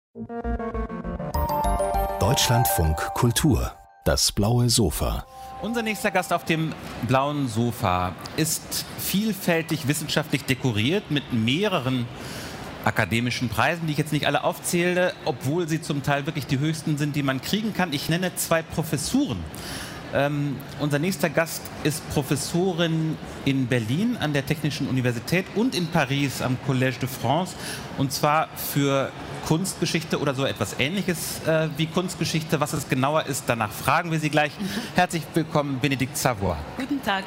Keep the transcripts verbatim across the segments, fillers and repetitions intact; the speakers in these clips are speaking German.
Deutschlandfunk Kultur, das blaue Sofa. Unser nächster Gast auf dem blauen Sofa ist vielfältig wissenschaftlich dekoriert mit mehreren akademischen Preisen, die ich jetzt nicht alle aufzähle, obwohl sie zum Teil wirklich die höchsten sind, die man kriegen kann. Ich nenne zwei Professuren. Ähm, unser nächster Gast ist Professorin in Berlin an der Technischen Universität und in Paris am Collège de France, und zwar für Kunstgeschichte oder so etwas Ähnliches äh, wie Kunstgeschichte. Was es genauer ist, danach fragen wir Sie gleich. Herzlich willkommen, Bénédicte Savoy. Guten Tag.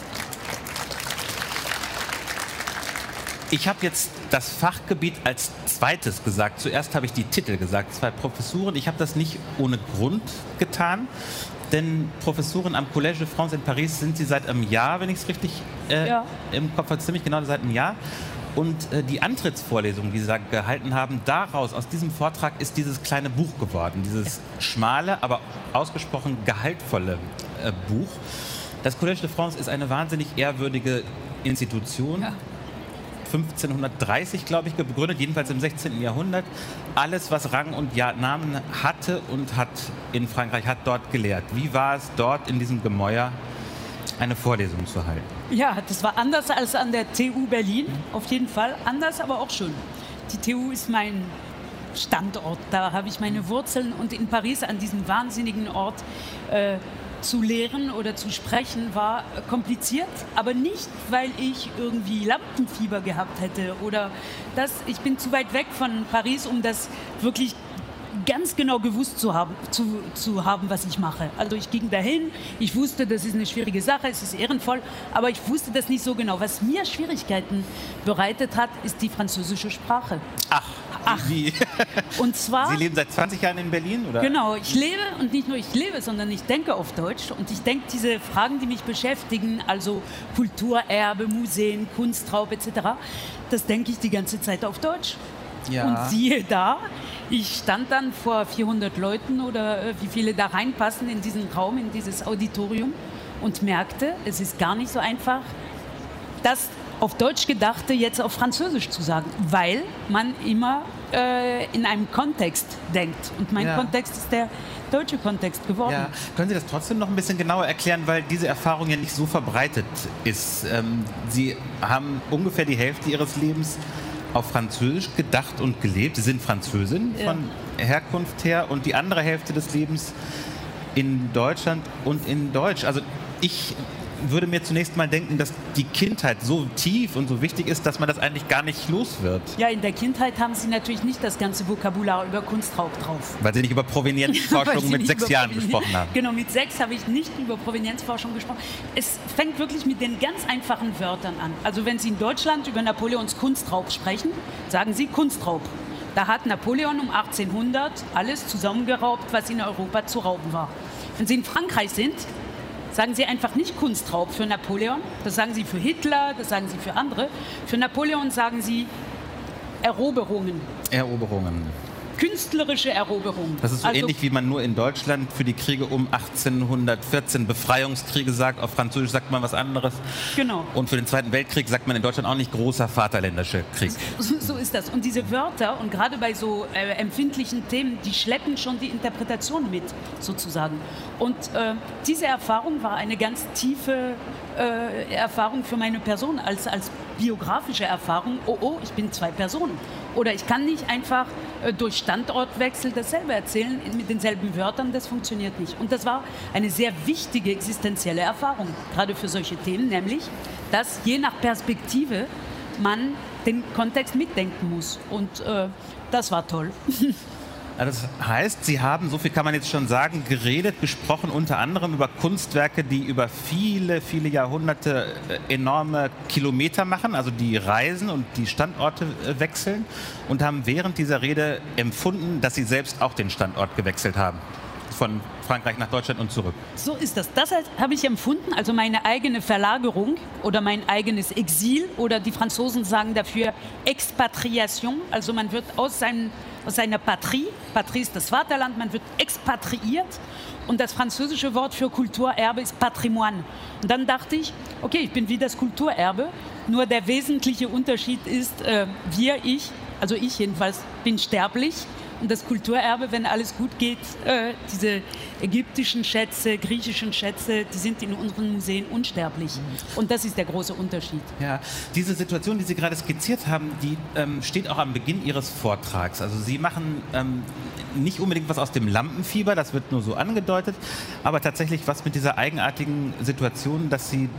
Ich habe jetzt das Fachgebiet als zweites gesagt. Zuerst habe ich die Titel gesagt, zwei Professuren. Ich habe das nicht ohne Grund getan, denn Professorin am Collège de France in Paris sind Sie seit einem Jahr, wenn ich es richtig äh, ja. im Kopf habe, ziemlich genau seit einem Jahr. Und äh, die Antrittsvorlesung, die Sie da gehalten haben, daraus, aus diesem Vortrag ist dieses kleine Buch geworden. Dieses schmale, aber ausgesprochen gehaltvolle äh, Buch. Das Collège de France ist eine wahnsinnig ehrwürdige Institution. Ja. fünfzehnhundertdreißig, glaube ich, gegründet, jedenfalls im sechzehnten Jahrhundert. Alles, was Rang und Namen hatte und hat in Frankreich, hat dort gelehrt. Wie war es dort in diesem Gemäuer, eine Vorlesung zu halten? Ja, das war anders als an der T U Berlin, auf jeden Fall. Anders, aber auch schön. Die T U ist mein Standort, da habe ich meine Wurzeln, und in Paris, an diesem wahnsinnigen Ort, äh, zu lehren oder zu sprechen, war kompliziert, aber nicht, weil ich irgendwie Lampenfieber gehabt hätte oder das. Ich bin zu weit weg von Paris, um das wirklich ganz genau gewusst zu haben, zu, zu haben, was ich mache. Also ich ging dahin, ich wusste, das ist eine schwierige Sache, es ist ehrenvoll, aber ich wusste das nicht so genau. Was mir Schwierigkeiten bereitet hat, ist die französische Sprache. Ach, Ach. Wie? Und zwar... Sie leben seit zwanzig Jahren in Berlin, oder? Genau, ich lebe, und nicht nur ich lebe, sondern ich denke auf Deutsch, und ich denke, diese Fragen, die mich beschäftigen, also Kulturerbe, Museen, Kunstraub et cetera, das denke ich die ganze Zeit auf Deutsch. Ja. Und siehe da, ich stand dann vor vierhundert Leuten oder äh, wie viele da reinpassen in diesen Raum, in dieses Auditorium, und merkte, es ist gar nicht so einfach, das auf Deutsch Gedachte jetzt auf Französisch zu sagen, weil man immer äh, in einem Kontext denkt. Und mein ja. Kontext ist der deutsche Kontext geworden. Ja. Können Sie das trotzdem noch ein bisschen genauer erklären, weil diese Erfahrung ja nicht so verbreitet ist? Ähm, Sie haben ungefähr die Hälfte Ihres Lebens auf Französisch gedacht und gelebt. Sie sind Französin ja. von Herkunft her, und die andere Hälfte des Lebens in Deutschland und in Deutsch. Also ich würde mir zunächst mal denken, dass die Kindheit so tief und so wichtig ist, dass man das eigentlich gar nicht los wird. Ja, in der Kindheit haben Sie natürlich nicht das ganze Vokabular über Kunstraub drauf. Weil Sie nicht über Provenienzforschung mit sechs Jahren gesprochen haben. Genau, mit sechs habe ich nicht über Provenienzforschung gesprochen. Es fängt wirklich mit den ganz einfachen Wörtern an. Also wenn Sie in Deutschland über Napoleons Kunstraub sprechen, sagen Sie Kunstraub. Da hat Napoleon um achtzehnhundert alles zusammengeraubt, was in Europa zu rauben war. Wenn Sie in Frankreich sind, sagen Sie einfach nicht Kunstraub für Napoleon, das sagen Sie für Hitler, das sagen Sie für andere. Für Napoleon sagen Sie Eroberungen. Eroberungen. Künstlerische Eroberungen. Das ist so also, ähnlich, wie man nur in Deutschland für die Kriege um achtzehnhundertvierzehn Befreiungskriege sagt. Auf Französisch sagt man was anderes. Genau. Und für den Zweiten Weltkrieg sagt man in Deutschland auch nicht großer Vaterländischer Krieg. So, so ist das. Und diese Wörter, und gerade bei so äh, empfindlichen Themen, die schleppen schon die Interpretation mit, sozusagen. Und äh, diese Erfahrung war eine ganz tiefe äh, Erfahrung für meine Person, als, als biografische Erfahrung. Oh, oh, ich bin zwei Personen. Oder ich kann nicht einfach äh, durch Standortwechsel dasselbe erzählen mit denselben Wörtern, das funktioniert nicht. Und das war eine sehr wichtige existenzielle Erfahrung, gerade für solche Themen, nämlich, dass je nach Perspektive man den Kontext mitdenken muss. Und äh, das war toll. Das heißt, Sie haben, so viel kann man jetzt schon sagen, geredet, gesprochen, unter anderem über Kunstwerke, die über viele, viele Jahrhunderte enorme Kilometer machen, also die reisen und die Standorte wechseln, und haben während dieser Rede empfunden, dass Sie selbst auch den Standort gewechselt haben. Von Frankreich nach Deutschland und zurück. So ist das. Das habe ich empfunden, also meine eigene Verlagerung oder mein eigenes Exil, oder die Franzosen sagen dafür Expatriation, also man wird aus, seinem, aus seiner Patrie, Patrie ist das Vaterland, man wird expatriiert, und das französische Wort für Kulturerbe ist Patrimoine. Und dann dachte ich, okay, ich bin wie das Kulturerbe, nur der wesentliche Unterschied ist, äh, wir, ich, also ich jedenfalls, bin sterblich, Und das Kulturerbe, wenn alles gut geht, äh, diese ägyptischen Schätze, griechischen Schätze, die sind in unseren Museen unsterblich. Und das ist der große Unterschied. Ja, diese Situation, die Sie gerade skizziert haben, die ähm, steht auch am Beginn Ihres Vortrags. Also Sie machen ähm, nicht unbedingt was aus dem Lampenfieber, das wird nur so angedeutet, aber tatsächlich was mit dieser eigenartigen Situation, dass Sie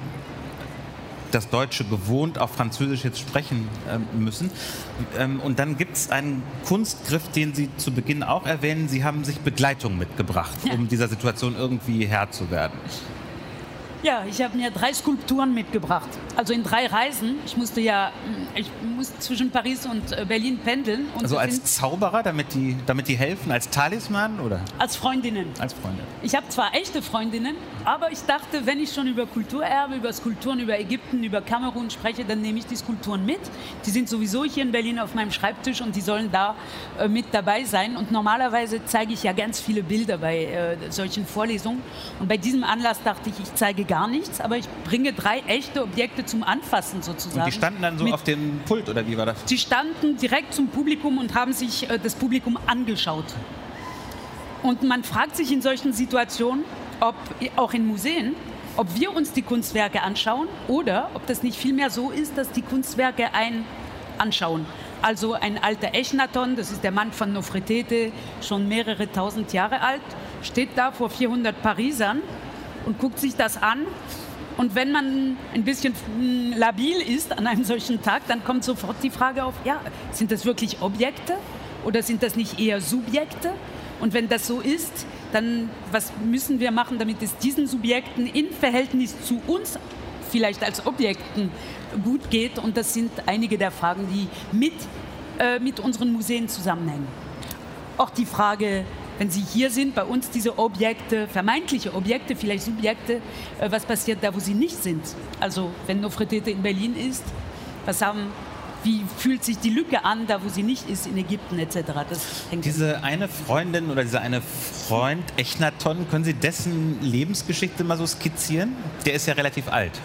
das Deutsche gewohnt auf Französisch jetzt sprechen ähm, müssen. Ähm, und dann gibt es einen Kunstgriff, den Sie zu Beginn auch erwähnen. Sie haben sich Begleitung mitgebracht, um dieser Situation irgendwie Herr zu werden. Ja, ich habe mir drei Skulpturen mitgebracht. Also in drei Reisen. Ich musste ja, ich musste zwischen Paris und Berlin pendeln. Und also als Zauberer, damit die, damit die helfen, als Talisman oder? Als Freundinnen. Als Freunde. Ich habe zwar echte Freundinnen, aber ich dachte, wenn ich schon über Kulturerbe, über Skulpturen, über Ägypten, über Kamerun spreche, dann nehme ich die Skulpturen mit. Die sind sowieso hier in Berlin auf meinem Schreibtisch und die sollen da äh, mit dabei sein. Und normalerweise zeige ich ja ganz viele Bilder bei äh, solchen Vorlesungen. Und bei diesem Anlass dachte ich, ich zeige gar nichts, aber ich bringe drei echte Objekte zum Anfassen sozusagen. Und die standen dann so mit auf dem Pult, oder wie war das? Die standen direkt zum Publikum und haben sich äh, das Publikum angeschaut. Und man fragt sich in solchen Situationen, ob auch in Museen, ob wir uns die Kunstwerke anschauen oder ob das nicht vielmehr so ist, dass die Kunstwerke einen anschauen. Also ein alter Echnaton, das ist der Mann von Nofretete, schon mehrere tausend Jahre alt, steht da vor vierhundert Parisern und guckt sich das an. Und wenn man ein bisschen labil ist an einem solchen Tag, dann kommt sofort die Frage auf, ja, sind das wirklich Objekte oder sind das nicht eher Subjekte? Und wenn das so ist, dann was müssen wir machen, damit es diesen Subjekten in Verhältnis zu uns vielleicht als Objekten gut geht? Und das sind einige der Fragen, die mit, äh, mit unseren Museen zusammenhängen. Auch die Frage, wenn Sie hier sind, bei uns diese Objekte, vermeintliche Objekte, vielleicht Subjekte, äh, was passiert da, wo sie nicht sind? Also wenn Nofretete in Berlin ist, was haben, wie fühlt sich die Lücke an, da wo sie nicht ist, in Ägypten et cetera. Das hängt diese eine Freundin oder dieser eine Freund, Echnaton, können Sie dessen Lebensgeschichte mal so skizzieren? Der ist ja relativ alt.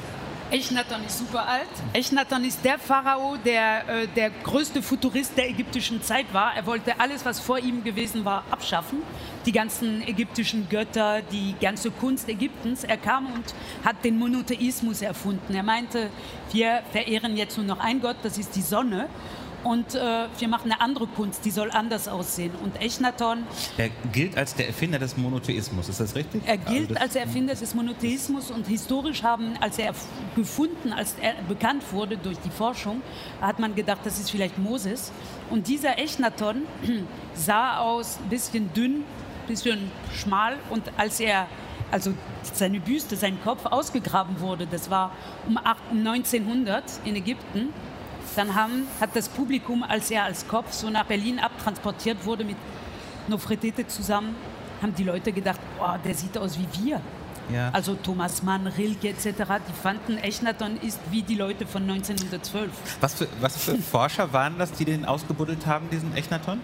Echnaton ist super alt. Echnaton ist der Pharao, der äh, der größte Futurist der ägyptischen Zeit war. Er wollte alles, was vor ihm gewesen war, abschaffen. Die ganzen ägyptischen Götter, die ganze Kunst Ägyptens. Er kam und hat den Monotheismus erfunden. Er meinte, wir verehren jetzt nur noch einen Gott, das ist die Sonne. Und äh, wir machen eine andere Kunst, die soll anders aussehen. Und Echnaton... Er gilt als der Erfinder des Monotheismus, ist das richtig? Er gilt also als der Erfinder des Monotheismus und historisch haben, als er gefunden, als er bekannt wurde durch die Forschung, hat man gedacht, das ist vielleicht Moses. Und dieser Echnaton sah aus ein bisschen dünn, ein bisschen schmal und als er... Also seine Büste, sein Kopf ausgegraben wurde, das war um neunzehnhundert in Ägypten. Dann haben, hat das Publikum, als er als Kopf so nach Berlin abtransportiert wurde mit Nofretete zusammen, haben die Leute gedacht, oh, der sieht aus wie wir. Ja. Also Thomas Mann, Rilke et cetera, die fanden, Echnaton ist wie die Leute von neunzehnhundertzwölf. Was für, was für Forscher waren das, die den ausgebuddelt haben, diesen Echnaton?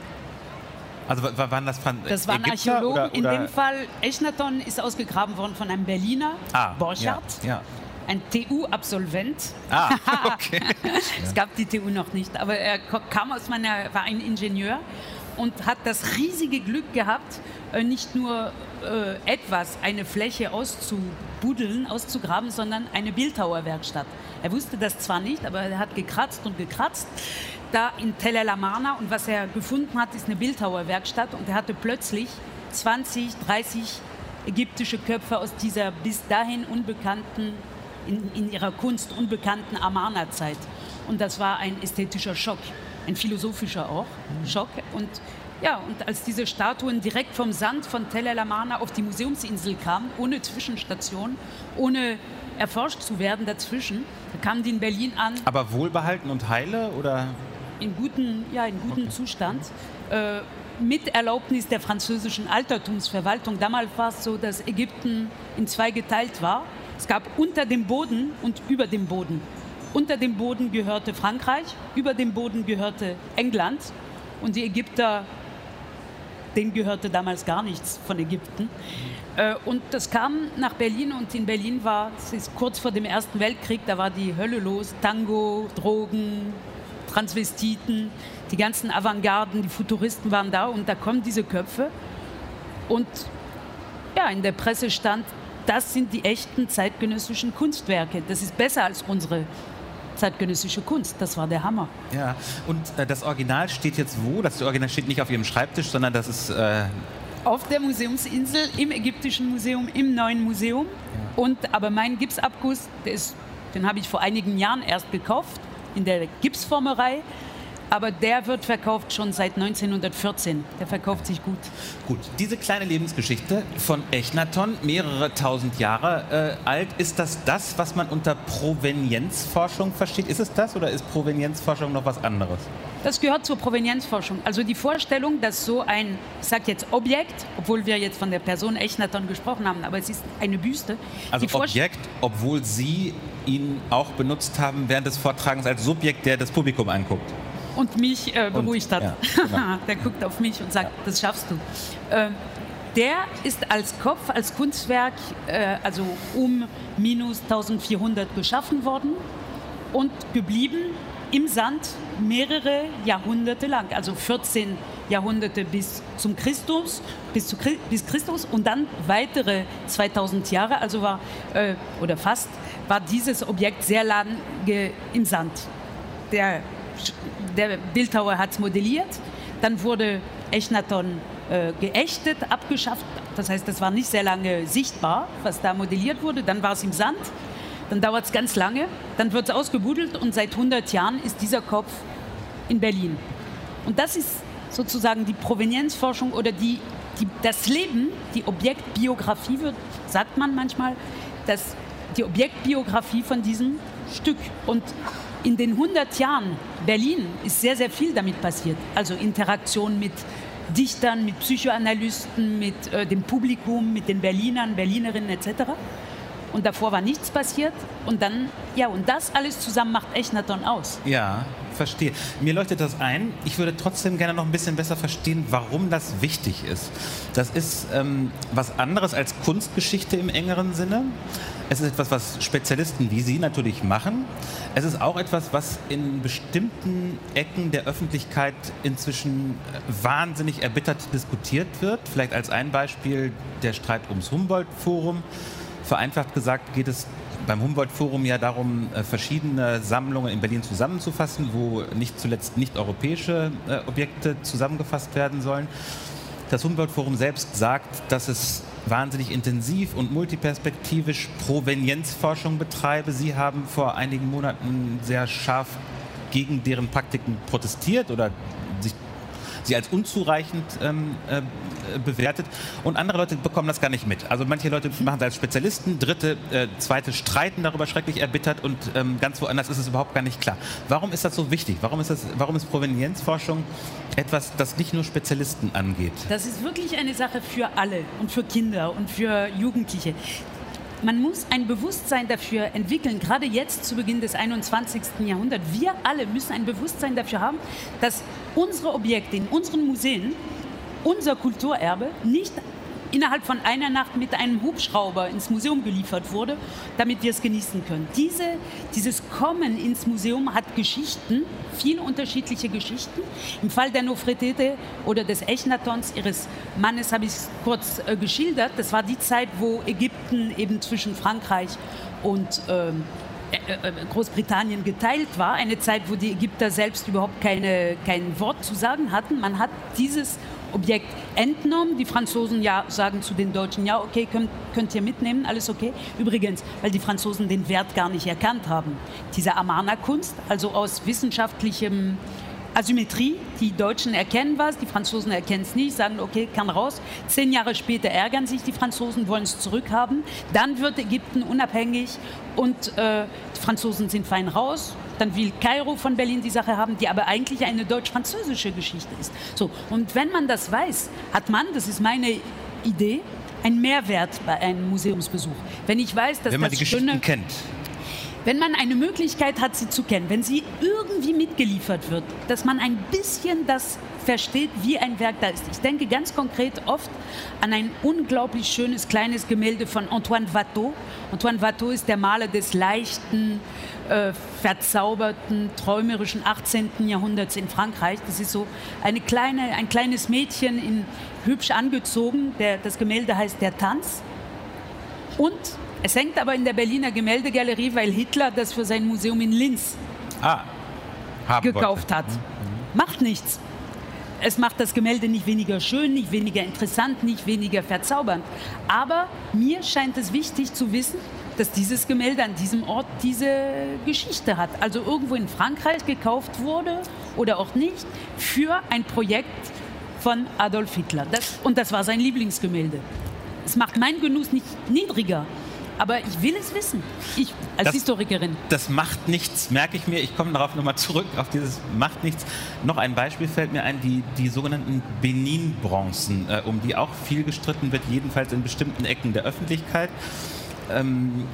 Also waren das Fran- Das waren Ägypter Archäologen. oder, oder? In dem Fall, Echnaton ist ausgegraben worden von einem Berliner, ah, Borchardt. Ja, ja. Ein T U-Absolvent. Ah, okay. Es gab die T U noch nicht, aber er kam aus meiner, war ein Ingenieur und hat das riesige Glück gehabt, nicht nur äh, etwas, eine Fläche auszubuddeln, auszugraben, sondern eine Bildhauerwerkstatt. Er wusste das zwar nicht, aber er hat gekratzt und gekratzt. Da in Tell el Amarna, und was er gefunden hat, ist eine Bildhauerwerkstatt und er hatte plötzlich zwanzig, dreißig ägyptische Köpfe aus dieser bis dahin unbekannten, in, in ihrer Kunst unbekannten Amarna-Zeit. Und das war ein ästhetischer Schock, ein philosophischer auch, Schock. Und ja, und als diese Statuen direkt vom Sand von Tell el Amarna auf die Museumsinsel kamen, ohne Zwischenstation, ohne erforscht zu werden dazwischen, da kamen die in Berlin an. Aber wohlbehalten und heile, oder? In guten, ja, in gutem okay. Zustand. Äh, mit Erlaubnis der französischen Altertumsverwaltung. Damals war es so, dass Ägypten in zwei geteilt war. Es gab unter dem Boden und über dem Boden. Unter dem Boden gehörte Frankreich, über dem Boden gehörte England. Und die Ägypter, denen gehörte damals gar nichts von Ägypten. Äh, und das kam nach Berlin und in Berlin war, es ist kurz vor dem Ersten Weltkrieg, da war die Hölle los. Tango, Drogen, Transvestiten, die ganzen Avantgarden, die Futuristen waren da und da kommen diese Köpfe und ja, in der Presse stand, das sind die echten zeitgenössischen Kunstwerke. Das ist besser als unsere zeitgenössische Kunst. Das war der Hammer. Ja, und äh, das Original steht jetzt wo? Das Original steht nicht auf Ihrem Schreibtisch, sondern das ist... Äh auf der Museumsinsel, im Ägyptischen Museum, im Neuen Museum. Ja. Und, aber mein Gipsabguss, der ist, den habe ich vor einigen Jahren erst gekauft, in der Gipsformerei. Aber der wird verkauft schon seit neunzehnhundertvierzehn. Der verkauft sich gut. Gut, diese kleine Lebensgeschichte von Echnaton, mehrere tausend Jahre äh, alt, ist das das, was man unter Provenienzforschung versteht? Ist es das oder ist Provenienzforschung noch was anderes? Das gehört zur Provenienzforschung. Also die Vorstellung, dass so ein, ich sage jetzt Objekt, obwohl wir jetzt von der Person Echnaton gesprochen haben, aber es ist eine Büste. Also Objekt, obwohl Sie ihn auch benutzt haben während des Vortragens als Subjekt, der das Publikum anguckt. Und mich äh, beruhigt und, hat. Ja, genau. Der guckt auf mich und sagt, ja. Das schaffst du. Äh, der ist als Kopf, als Kunstwerk, äh, also um minus eintausendvierhundert geschaffen worden und geblieben im Sand mehrere Jahrhunderte lang, also vierzehn Jahrhunderte bis zum Christus, bis, zu, bis Christus und dann weitere zweitausend Jahre, also war, äh, oder fast, war dieses Objekt sehr lange im Sand. Der Der Bildhauer hat es modelliert, dann wurde Echnaton äh, geächtet, abgeschafft. Das heißt, das war nicht sehr lange sichtbar, was da modelliert wurde. Dann war es im Sand, dann dauert es ganz lange, dann wird es ausgebuddelt und seit hundert Jahren ist dieser Kopf in Berlin. Und das ist sozusagen die Provenienzforschung oder die, die, das Leben, die Objektbiografie, wird, sagt man manchmal, dass die Objektbiografie von diesem Stück. Und in den hundert Jahren Berlin ist sehr, sehr viel damit passiert. Also Interaktion mit Dichtern, mit Psychoanalysten, mit äh, dem Publikum, mit den Berlinern, Berlinerinnen et cetera. Und davor war nichts passiert. Und dann, ja, und das alles zusammen macht Echnaton aus. Ja, verstehe. Mir leuchtet das ein. Ich würde trotzdem gerne noch ein bisschen besser verstehen, warum das wichtig ist. Das ist ähm, was anderes als Kunstgeschichte im engeren Sinne. Es ist etwas, was Spezialisten wie Sie natürlich machen. Es ist auch etwas, was in bestimmten Ecken der Öffentlichkeit inzwischen wahnsinnig erbittert diskutiert wird. Vielleicht als ein Beispiel der Streit ums Humboldt-Forum. Vereinfacht gesagt geht es beim Humboldt-Forum ja darum, verschiedene Sammlungen in Berlin zusammenzufassen, wo nicht zuletzt nicht-europäische Objekte zusammengefasst werden sollen. Das Humboldt-Forum selbst sagt, dass es wahnsinnig intensiv und multiperspektivisch Provenienzforschung betreibe. Sie haben vor einigen Monaten sehr scharf gegen deren Praktiken protestiert oder sich, sie als unzureichend ähm, äh, bewertet. Und andere Leute bekommen das gar nicht mit. Also manche Leute machen es als Spezialisten, dritte, äh, zweite streiten darüber schrecklich erbittert und ähm, ganz woanders ist es überhaupt gar nicht klar. Warum ist das so wichtig? Warum ist, das, warum ist Provenienzforschung etwas, das nicht nur Spezialisten angeht? Das ist wirklich eine Sache für alle und für Kinder und für Jugendliche. Man muss ein Bewusstsein dafür entwickeln, gerade jetzt zu Beginn des einundzwanzigsten Jahrhunderts. Wir alle müssen ein Bewusstsein dafür haben, dass unsere Objekte in unseren Museen, unser Kulturerbe, nicht innerhalb von einer Nacht mit einem Hubschrauber ins Museum geliefert wurde, damit wir es genießen können. Diese, dieses Kommen ins Museum hat Geschichten, viele unterschiedliche Geschichten. Im Fall der Nofretete oder des Echnatons, ihres Mannes, habe ich es kurz äh, geschildert. Das war die Zeit, wo Ägypten eben zwischen Frankreich und ähm, Großbritannien geteilt war. Eine Zeit, wo die Ägypter selbst überhaupt keine, kein Wort zu sagen hatten. Man hat dieses Objekt entnommen. Die Franzosen ja sagen zu den Deutschen, ja, okay, könnt, könnt ihr mitnehmen, alles okay. Übrigens, weil die Franzosen den Wert gar nicht erkannt haben. Diese Amarna-Kunst, also aus wissenschaftlichem Asymmetrie, die Deutschen erkennen was, die Franzosen erkennen es nicht, sagen, okay, kann raus. Zehn Jahre später ärgern sich die Franzosen, wollen es zurückhaben. Dann wird Ägypten unabhängig und äh, die Franzosen sind fein raus. Dann will Kairo von Berlin die Sache haben, die aber eigentlich eine deutsch-französische Geschichte ist. So, und wenn man das weiß, hat man, das ist meine Idee, einen Mehrwert bei einem Museumsbesuch. Wenn ich weiß, dass wenn man das die Geschichten schöne, kennt. wenn man eine Möglichkeit hat, sie zu kennen, wenn sie irgendwie mitgeliefert wird, dass man ein bisschen das versteht, wie ein Werk da ist. Ich denke ganz konkret oft an ein unglaublich schönes kleines Gemälde von Antoine Watteau. Antoine Watteau ist der Maler des leichten, äh, verzauberten, träumerischen achtzehnten Jahrhunderts in Frankreich. Das ist so eine kleine, ein kleines Mädchen, in, hübsch angezogen. Der, das Gemälde heißt Der Tanz. Und es hängt aber in der Berliner Gemäldegalerie, weil Hitler das für sein Museum in Linz ah, gekauft wollte. hat. Mhm. Macht nichts. Es macht das Gemälde nicht weniger schön, nicht weniger interessant, nicht weniger verzaubernd. Aber mir scheint es wichtig zu wissen, dass dieses Gemälde an diesem Ort diese Geschichte hat. Also irgendwo in Frankreich gekauft wurde oder auch nicht für ein Projekt von Adolf Hitler. Das, und das war sein Lieblingsgemälde. Es macht meinen Genuss nicht niedriger. Aber ich will es wissen, ich als das, Historikerin. Das macht nichts, merke ich mir. Ich komme darauf nochmal zurück, auf dieses macht nichts. Noch ein Beispiel fällt mir ein, die, die sogenannten Benin-Bronzen, äh, um die auch viel gestritten wird, jedenfalls in bestimmten Ecken der Öffentlichkeit. Ähm,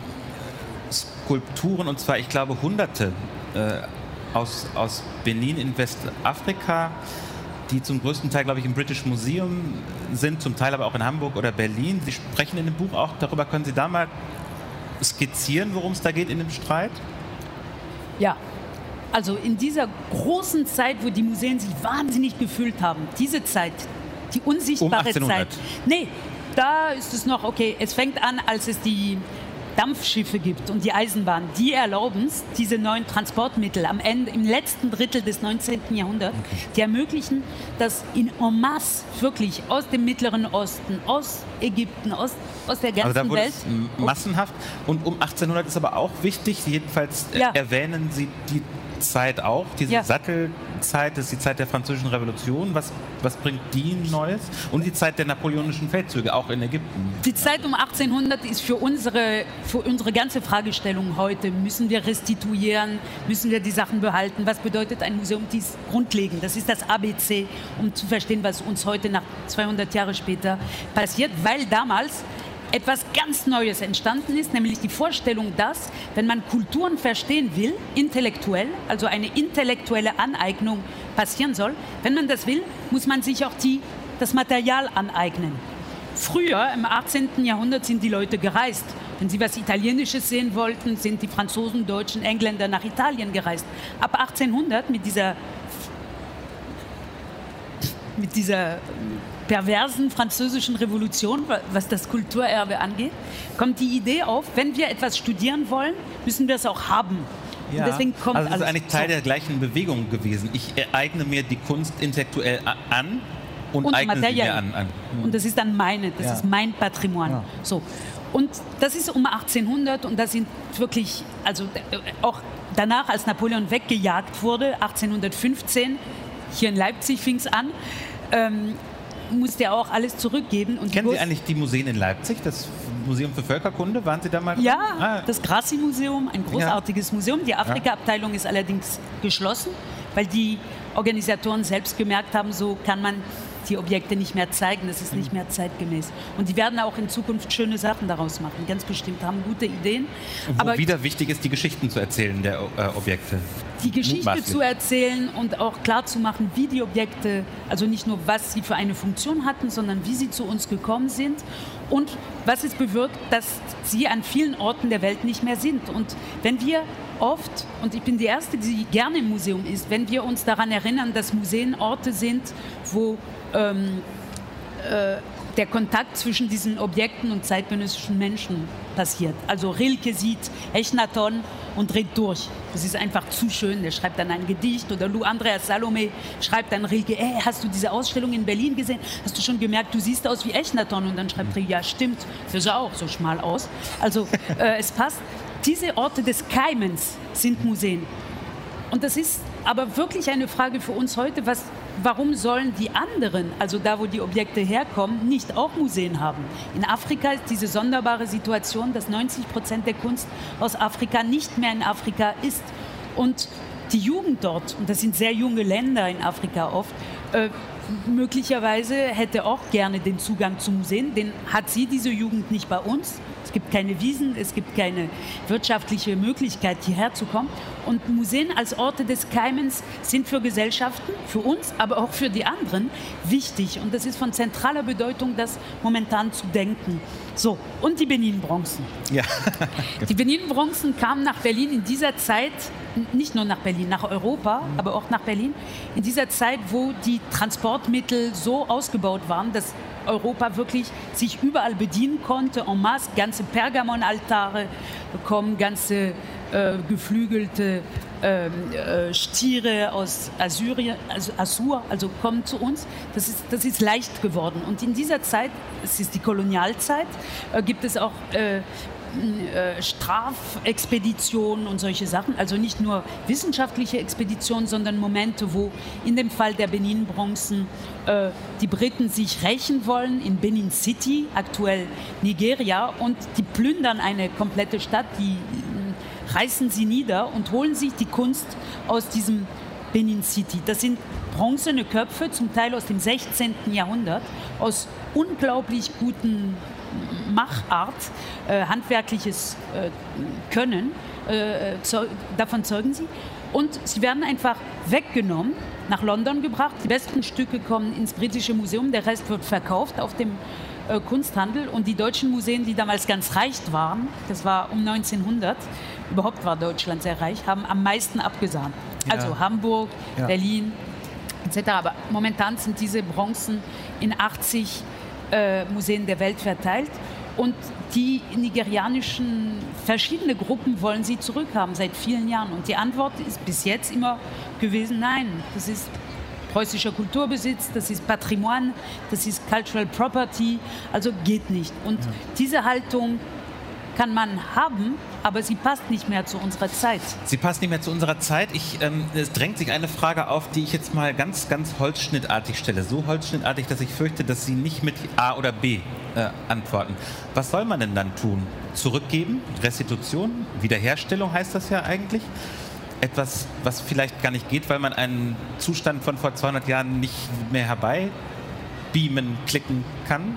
Skulpturen, und zwar, ich glaube, Hunderte äh, aus, aus Benin in Westafrika, die zum größten Teil, glaube ich, im British Museum sind, zum Teil aber auch in Hamburg oder Berlin. Sie sprechen in dem Buch auch darüber. Können Sie da mal skizzieren, worum es da geht in dem Streit? Ja, also in dieser großen Zeit, wo die Museen sich wahnsinnig gefüllt haben, diese Zeit, die unsichtbare um achtzehnhundert. Zeit. Nee, da ist es noch, okay, es fängt an, als es die Dampfschiffe gibt und die Eisenbahn, die erlauben es, diese neuen Transportmittel am Ende, im letzten Drittel des neunzehnten Jahrhunderts, okay. die ermöglichen, dass in en masse wirklich aus dem Mittleren Osten, aus Ägypten, aus, aus der ganzen also da wurde Welt. Es massenhaft. Und um achtzehnhundert ist aber auch wichtig, jedenfalls ja. erwähnen Sie die Zeit auch, diese ja. Sattelzeit, das ist die Zeit der Französischen Revolution. Was, was bringt die Neues? Und die Zeit der napoleonischen Feldzüge, auch in Ägypten. Die Zeit um achtzehnhundert ist für unsere, für unsere ganze Fragestellung heute. Müssen wir restituieren? Müssen wir die Sachen behalten? Was bedeutet ein Museum? Dies grundlegend. Das ist das A B C, um zu verstehen, was uns heute nach zweihundert Jahre später passiert. Weil damals etwas ganz Neues entstanden ist, nämlich die Vorstellung, dass, wenn man Kulturen verstehen will, intellektuell, also eine intellektuelle Aneignung passieren soll, wenn man das will, muss man sich auch die, das Material aneignen. Früher, im achtzehnten Jahrhundert, sind die Leute gereist. Wenn sie was Italienisches sehen wollten, sind die Franzosen, Deutschen, Engländer nach Italien gereist. Ab achtzehnhundert, mit dieser, mit dieser perversen französischen Revolution, was das Kulturerbe angeht, kommt die Idee auf, wenn wir etwas studieren wollen, müssen wir es auch haben. Ja, und deswegen kommt also das ist alles eigentlich Teil so. der gleichen Bewegung gewesen. Ich eigne mir die Kunst intellektuell an und, und eigne sie mir an. an. Und das ist dann meine, das ja. ist mein Patrimoine. Ja. So. Und das ist um achtzehnhundert und das sind wirklich, also auch danach, als Napoleon weggejagt wurde, achtzehnhundertfünfzehn, hier in Leipzig fing es an, ähm, musste er auch alles zurückgeben. Und Kennen Sie eigentlich die Museen in Leipzig, das Museum für Völkerkunde? Waren Sie da mal? Ja, ah. das Grassi-Museum, ein großartiges ja. Museum. Die Afrika-Abteilung ist allerdings geschlossen, weil die Organisatoren selbst gemerkt haben, so kann man die Objekte nicht mehr zeigen, das ist nicht mehr zeitgemäß. Und die werden auch in Zukunft schöne Sachen daraus machen, ganz bestimmt, haben gute Ideen. Wo aber wieder wichtig ist, die Geschichten zu erzählen der äh, Objekte. Die Geschichte zu erzählen und auch klarzumachen, wie die Objekte, also nicht nur, was sie für eine Funktion hatten, sondern wie sie zu uns gekommen sind und was es bewirkt, dass sie an vielen Orten der Welt nicht mehr sind. Und wenn wir oft, und ich bin die Erste, die gerne im Museum ist, wenn wir uns daran erinnern, dass Museen Orte sind, wo ähm, äh, der Kontakt zwischen diesen Objekten und zeitgenössischen Menschen passiert. Also Rilke sieht Echnaton und dreht durch. Das ist einfach zu schön. Der schreibt dann ein Gedicht oder Lou Andreas Salome schreibt dann Rilke, hey, hast du diese Ausstellung in Berlin gesehen? Hast du schon gemerkt, du siehst aus wie Echnaton? Und dann schreibt Rilke, ja stimmt, der sah auch so schmal aus. Also äh, es passt. Diese Orte des Keimens sind Museen. Und das ist aber wirklich eine Frage für uns heute, was, warum sollen die anderen, also da, wo die Objekte herkommen, nicht auch Museen haben? In Afrika ist diese sonderbare Situation, dass neunzig Prozent der Kunst aus Afrika nicht mehr in Afrika ist. Und die Jugend dort, und das sind sehr junge Länder in Afrika oft, äh, möglicherweise hätte auch gerne den Zugang zu Museen. Den hat sie, diese Jugend, nicht bei uns. Es gibt keine Wiesen, es gibt keine wirtschaftliche Möglichkeit, hierher zu kommen. Und Museen als Orte des Keimens sind für Gesellschaften, für uns, aber auch für die anderen wichtig. Und das ist von zentraler Bedeutung, das momentan zu denken. So, und die Benin-Bronzen. Ja. Die Benin-Bronzen kamen nach Berlin in dieser Zeit, nicht nur nach Berlin, nach Europa, aber auch nach Berlin, in dieser Zeit, wo die Transportmittel so ausgebaut waren, dass Europa wirklich sich überall bedienen konnte, en masse, ganze Pergamonaltare bekommen, ganze äh, geflügelte äh, äh, Stiere aus Assyrien, also Assur, also kommen zu uns. Das ist, das ist leicht geworden. Und in dieser Zeit, es ist die Kolonialzeit, äh, gibt es auch äh, Strafexpeditionen und solche Sachen, also nicht nur wissenschaftliche Expeditionen, sondern Momente, wo in dem Fall der Benin-Bronzen äh, die Briten sich rächen wollen in Benin City, aktuell Nigeria, und die plündern eine komplette Stadt, die äh, reißen sie nieder und holen sich die Kunst aus diesem Benin City. Das sind bronzene Köpfe, zum Teil aus dem sechzehnten Jahrhundert, aus unglaublich guten Machart, äh, handwerkliches äh, Können, äh, zeug, davon zeugen sie. Und sie werden einfach weggenommen, nach London gebracht. Die besten Stücke kommen ins britische Museum, der Rest wird verkauft auf dem äh, Kunsthandel. Und die deutschen Museen, die damals ganz reich waren, das war um neunzehnhundert, überhaupt war Deutschland sehr reich, haben am meisten abgesahnt. Ja. Also Hamburg, ja. Berlin et cetera. Aber momentan sind diese Bronzen in achtzig Äh, Museen der Welt verteilt, und die nigerianischen verschiedene Gruppen wollen sie zurückhaben seit vielen Jahren, und die Antwort ist bis jetzt immer gewesen, nein, das ist preußischer Kulturbesitz, das ist Patrimoine, das ist Cultural Property, also geht nicht. Und ja. diese Haltung kann man haben, aber sie passt nicht mehr zu unserer Zeit. Sie passt nicht mehr zu unserer Zeit. Ich, ähm, es drängt sich eine Frage auf, die ich jetzt mal ganz, ganz holzschnittartig stelle. So holzschnittartig, dass ich fürchte, dass Sie nicht mit A oder B äh, antworten. Was soll man denn dann tun? Zurückgeben? Restitution? Wiederherstellung heißt das ja eigentlich? Etwas, was vielleicht gar nicht geht, weil man einen Zustand von vor zweihundert Jahren nicht mehr herbei beamen, klicken kann?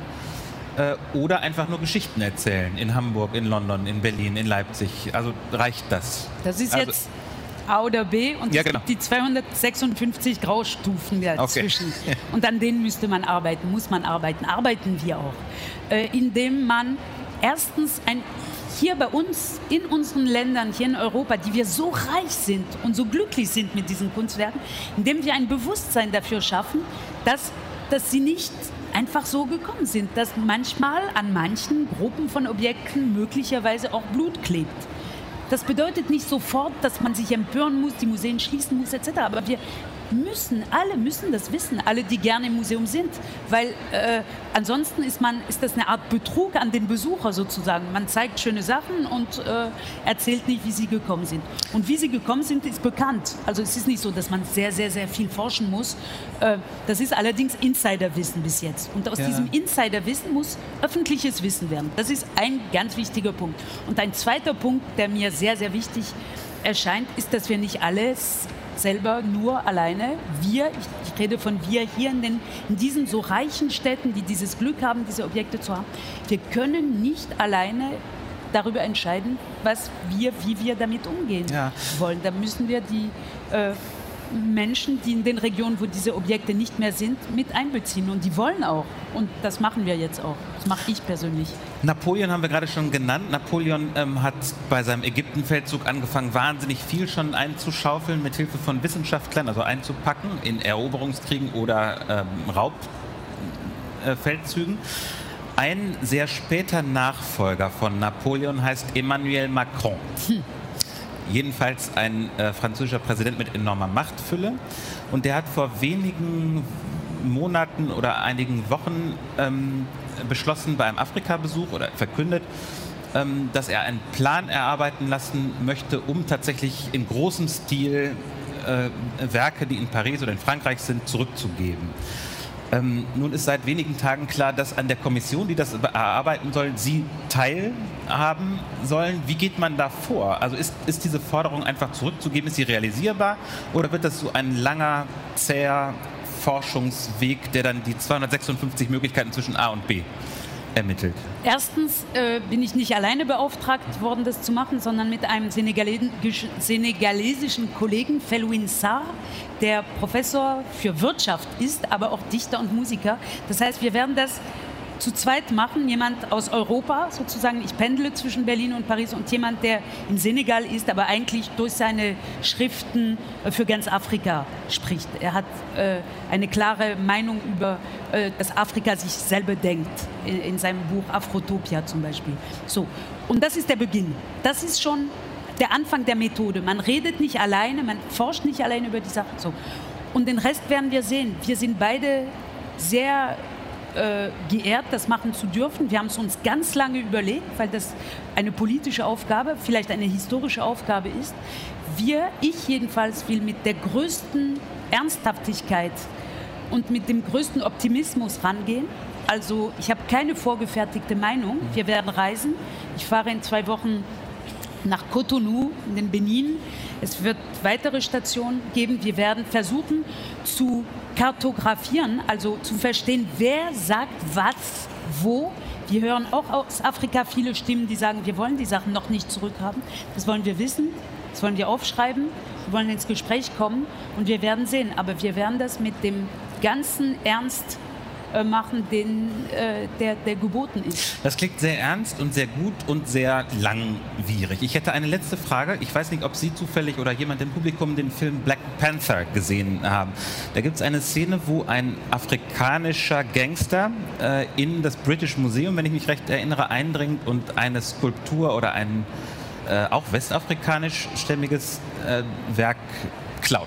Oder einfach nur Geschichten erzählen in Hamburg, in London, in Berlin, in Leipzig. Also reicht das? Das ist also, jetzt A oder B, und ja, es genau. gibt die zweihundertsechsundfünfzig Graustufen dazwischen. Okay. Und an denen müsste man arbeiten, muss man arbeiten, arbeiten wir auch. Äh, indem man erstens ein hier bei uns, in unseren Ländern, hier in Europa, die wir so reich sind und so glücklich sind mit diesen Kunstwerken, indem wir ein Bewusstsein dafür schaffen, dass, dass sie nicht einfach so gekommen sind, dass manchmal an manchen Gruppen von Objekten möglicherweise auch Blut klebt. Das bedeutet nicht sofort, dass man sich empören muss, die Museen schließen muss et cetera. Aber wir müssen, alle müssen das wissen, alle, die gerne im Museum sind, weil äh, ansonsten ist, man, ist das eine Art Betrug an den Besucher sozusagen. Man zeigt schöne Sachen und äh, erzählt nicht, wie sie gekommen sind. Und wie sie gekommen sind, ist bekannt. Also es ist nicht so, dass man sehr, sehr, sehr viel forschen muss. Äh, das ist allerdings Insiderwissen bis jetzt. Und aus ja. diesem Insiderwissen muss öffentliches Wissen werden. Das ist ein ganz wichtiger Punkt. Und ein zweiter Punkt, der mir sehr, sehr wichtig erscheint, ist, dass wir nicht alles selber nur alleine, wir, ich, ich rede von wir hier in, den, in diesen so reichen Städten, die dieses Glück haben, diese Objekte zu haben, wir können nicht alleine darüber entscheiden, was wir, wie wir damit umgehen ja. wollen. Da müssen wir die äh, Menschen, die in den Regionen, wo diese Objekte nicht mehr sind, mit einbeziehen. Und die wollen auch. Und das machen wir jetzt auch. Das mache ich persönlich. Napoleon haben wir gerade schon genannt. Napoleon ähm, hat bei seinem Ägyptenfeldzug angefangen, wahnsinnig viel schon einzuschaufeln, mit Hilfe von Wissenschaftlern, also einzupacken in Eroberungskriegen oder ähm, Raubfeldzügen. Äh, Ein sehr später Nachfolger von Napoleon heißt Emmanuel Macron. Hm. Jedenfalls ein äh, französischer Präsident mit enormer Machtfülle. Und der hat vor wenigen Monaten oder einigen Wochen ähm, beschlossen bei einem Afrika-Besuch oder verkündet, ähm, dass er einen Plan erarbeiten lassen möchte, um tatsächlich in großem Stil äh, Werke, die in Paris oder in Frankreich sind, zurückzugeben. Ähm, nun ist seit wenigen Tagen klar, dass an der Kommission, die das erarbeiten soll, Sie teilhaben sollen. Wie geht man da vor? Also ist, ist diese Forderung einfach zurückzugeben, ist sie realisierbar, oder wird das so ein langer, zäher Forschungsweg, der dann die zweihundertsechsundfünfzig Möglichkeiten zwischen A und B ermittelt? Erstens äh, bin ich nicht alleine beauftragt worden, das zu machen, sondern mit einem senegalesisch, senegalesischen Kollegen, Felwine Sarr, der Professor für Wirtschaft ist, aber auch Dichter und Musiker. Das heißt, wir werden das zu zweit machen, jemand aus Europa sozusagen, ich pendle zwischen Berlin und Paris, und jemand, der in Senegal ist, aber eigentlich durch seine Schriften für ganz Afrika spricht. Er hat äh, eine klare Meinung über, äh, dass Afrika sich selber denkt, in, in seinem Buch Afrotopia zum Beispiel. So. Und das ist der Beginn. Das ist schon der Anfang der Methode. Man redet nicht alleine, man forscht nicht alleine über die Sachen. So. Und den Rest werden wir sehen. Wir sind beide sehr Äh, geehrt, das machen zu dürfen. Wir haben es uns ganz lange überlegt, weil das eine politische Aufgabe, vielleicht eine historische Aufgabe ist. Wir, ich jedenfalls, will mit der größten Ernsthaftigkeit und mit dem größten Optimismus rangehen. Also ich habe keine vorgefertigte Meinung. Wir werden reisen. Ich fahre in zwei Wochen nach Cotonou, in den Benin. Es wird weitere Stationen geben. Wir werden versuchen zu kartografieren, also zu verstehen, wer sagt was, wo. Wir hören auch aus Afrika viele Stimmen, die sagen, wir wollen die Sachen noch nicht zurückhaben. Das wollen wir wissen, das wollen wir aufschreiben, wir wollen ins Gespräch kommen und wir werden sehen. Aber wir werden das mit dem ganzen Ernst machen, den, äh, der, der geboten ist. Das klingt sehr ernst und sehr gut und sehr langwierig. Ich hätte eine letzte Frage. Ich weiß nicht, ob Sie zufällig oder jemand im Publikum den Film Black Panther gesehen haben. Da gibt es eine Szene, wo ein afrikanischer Gangster äh, in das British Museum, wenn ich mich recht erinnere, eindringt und eine Skulptur oder ein äh, auch westafrikanischstämmiges äh, Werk klaut.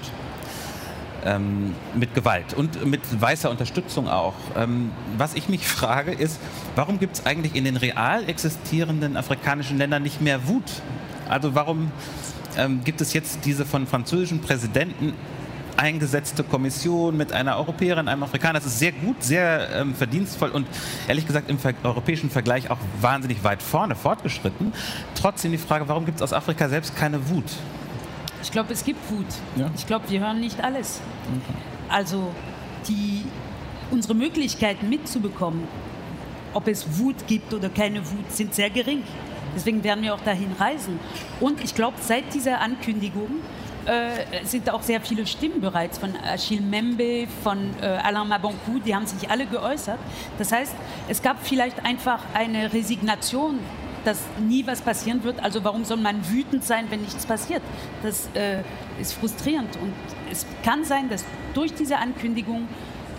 Ähm, mit Gewalt und mit weißer Unterstützung auch. Ähm, was ich mich frage ist, warum gibt es eigentlich in den real existierenden afrikanischen Ländern nicht mehr Wut? Also warum ähm, gibt es jetzt diese von französischen Präsidenten eingesetzte Kommission mit einer Europäerin, einem Afrikaner? Das ist sehr gut, sehr ähm, verdienstvoll und ehrlich gesagt im ver- europäischen Vergleich auch wahnsinnig weit vorne fortgeschritten. Trotzdem die Frage, warum gibt es aus Afrika selbst keine Wut? Ich glaube, es gibt Wut. Ja. Ich glaube, wir hören nicht alles. Okay. Also die, unsere Möglichkeiten mitzubekommen, ob es Wut gibt oder keine Wut, sind sehr gering. Deswegen werden wir auch dahin reisen. Und ich glaube, seit dieser Ankündigung äh, sind auch sehr viele Stimmen bereits von Achille Mbembe, von äh, Alain Mabanckou, die haben sich alle geäußert. Das heißt, es gab vielleicht einfach eine Resignation, dass nie was passieren wird. Also warum soll man wütend sein, wenn nichts passiert? Das äh, ist frustrierend. Und es kann sein, dass durch diese Ankündigung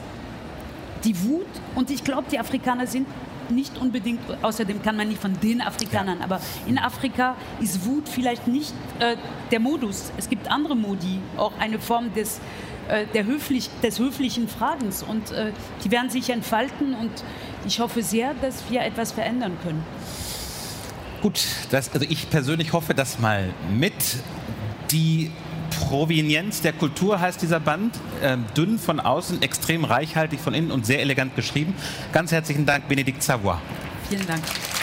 die Wut, und ich glaube, die Afrikaner sind nicht unbedingt, außerdem kann man nicht von den Afrikanern, aber in Afrika ist Wut vielleicht nicht äh, der Modus. Es gibt andere Modi, auch eine Form des, äh, der höflich, des höflichen Fragens. Und äh, die werden sich entfalten und ich hoffe sehr, dass wir etwas verändern können. Gut, das, also ich persönlich hoffe das mal mit. Die Provenienz der Kultur heißt dieser Band. Äh, dünn von außen, extrem reichhaltig von innen und sehr elegant geschrieben. Ganz herzlichen Dank, Bénédicte Savoy. Vielen Dank.